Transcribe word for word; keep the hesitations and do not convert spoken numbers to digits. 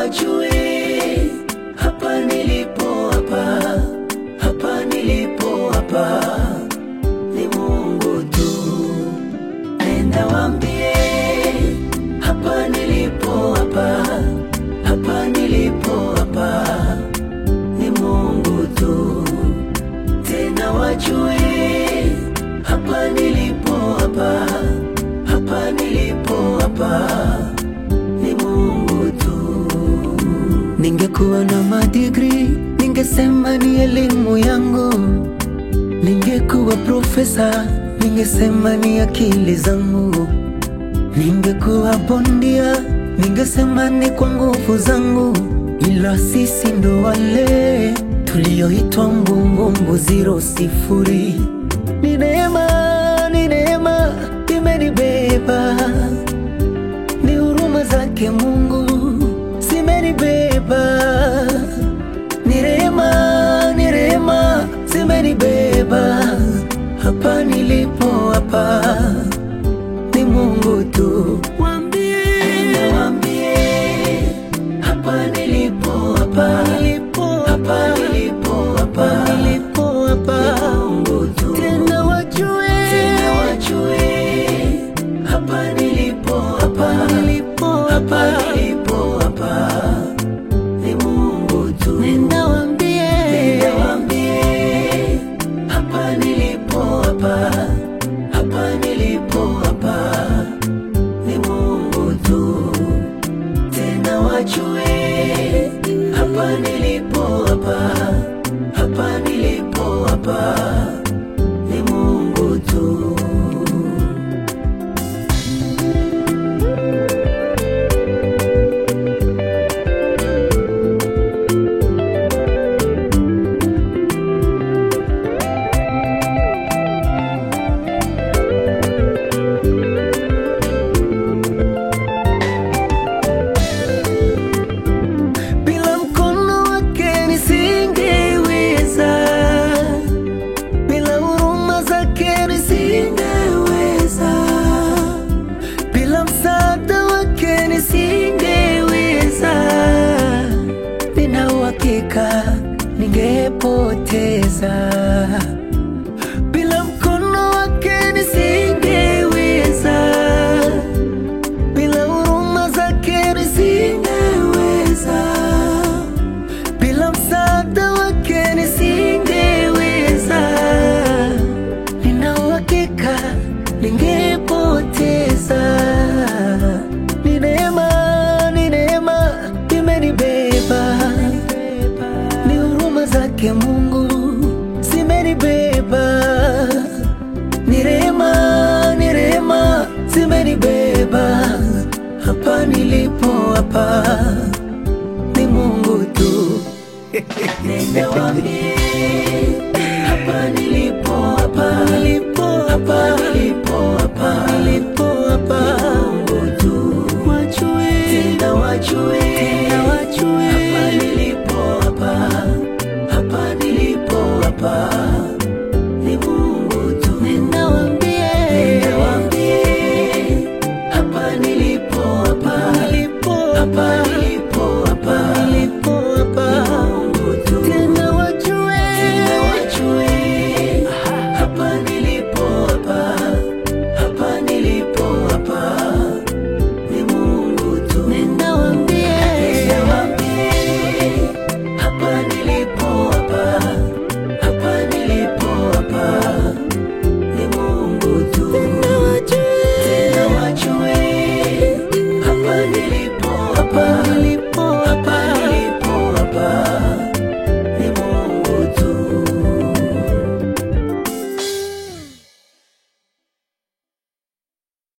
wajue hapa nilipo, hapa hapa nilipo, hapa ni Mungu tu. Nenda waambie hapa nilipo, hapa hapa nilipo, hapa ni Mungu tu. Tena wajue hapa nilipo, hapa hapa nilipo, hapa ni Mungu tu. Ningekuwa na madigri, ningesema ni elimu yangu. Ningekuwa profesa, ningesema ni akili zangu. Ningekuwa bondia, ningesema ni kwa nguvu zangu. Ila sisi ndo wale tulioitwa mbungumbu zero sifuri. Ni neema, ni neema imenibeba, ni huruma zake Mungu zimenibeba. Ni rehema, ni rehema zimenibeba. Hapa nilipo, hapa ni Mungu tu. Waambie, waambie hapa nilipo, hapa nilipo, hapa nilipo, hapa nilipo, hapa ni Mungu tu. Tena wajue, tena wajue hapa nilipo, hapa nilipo, hapa nilipo, hapa ni Mungu tu. Nenda waambie, nenda waambie hapa nilipo, hapa hapa nilipo, hapa ni Mungu tu. Tena wajue hapa nilipo, hapa hapa nilipo, hapa ni Mungu tu. Bila mkono wake nisingeweza, bila huruma zake nisingeweza, bila msaada wake nisingeweza. Nina uhakika ningepoteza. Bila mkono wake nisingeweza, bila huruma zake nisingeweza, bila msaada wake nisingeweza. Nina uhakika ningepoteza. Ni neema, ni neema imenibeba, ni huruma zake Mungu zimenibeba. Ni rehema, ni rehema zimenibeba. Hapa nilipo, hapa ni Mungu tu. Nenda waambie hapa nilipo, hapa nilipo, hapa nilipo, hapa nilipo, hapa ni Mungu tu. Wajue, tena wajue